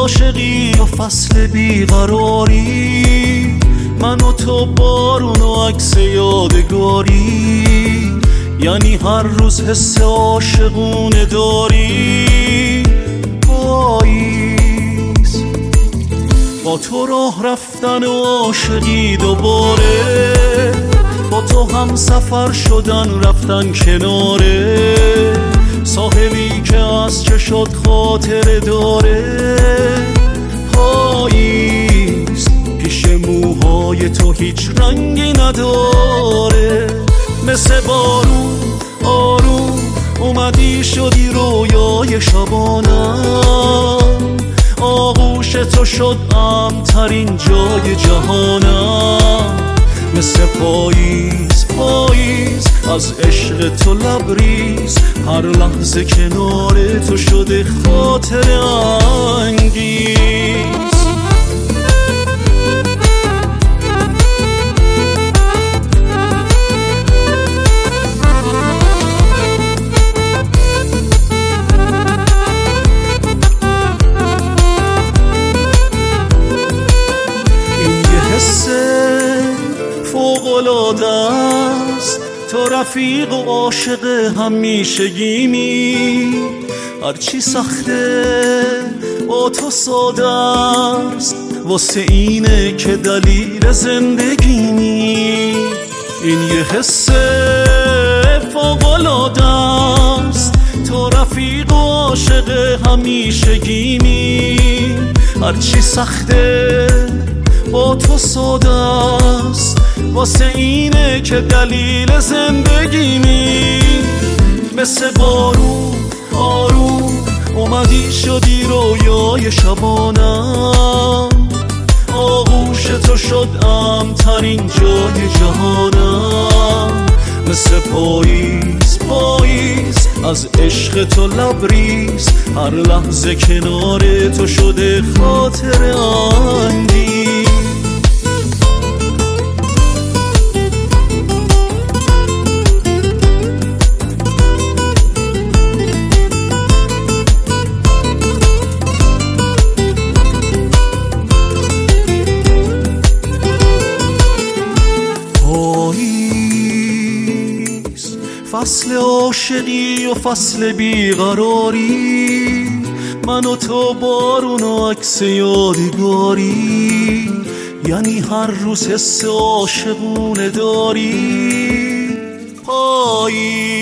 عاشقی و فصل بیقراری، من و تو بارون و عکس یادگاری، یعنی هر روز حس عاشقونه داری. پاییز با تو راه رفتن و عاشقی دوباره، با تو هم سفر شدن رفتن کناره، ساحلی که از چشات خاطره داره. پاییز پیش موهای تو هیچ رنگی نداره، مثل بارون آروم اومدی شدی رویای شبانم، آغوش تو شد امن‌ترین جای جهانم. مثل پاییز پاییز از عشق تو لبریز، هر لحظه کنار تو شده خاطره انگیز. فوق‌العاده است تو رفیق و عاشق همیشگیمی، هرچی سخته با تو ساده است، واسه اینه که دلیل زندگیمی. این یه حس فوق‌العاده است تو رفیق و عاشق همیشگیمی، هرچی سخته با تو ساده است، واسه اینه که دلیل زندگیمی. مثل بارون آروم اومدی شدی رویای شبانم، آغوش تو شد امن‌ترین جای جهانم. مثل پاییز پاییز از عشق تو لبریز، هر لحظه کنار تو شده خاطره انگیز. فصل عاشقی و فصل بیقراری، من و تو بارون و عکس یادگاری، یعنی هر روز حس عاشقونه داری. پاییز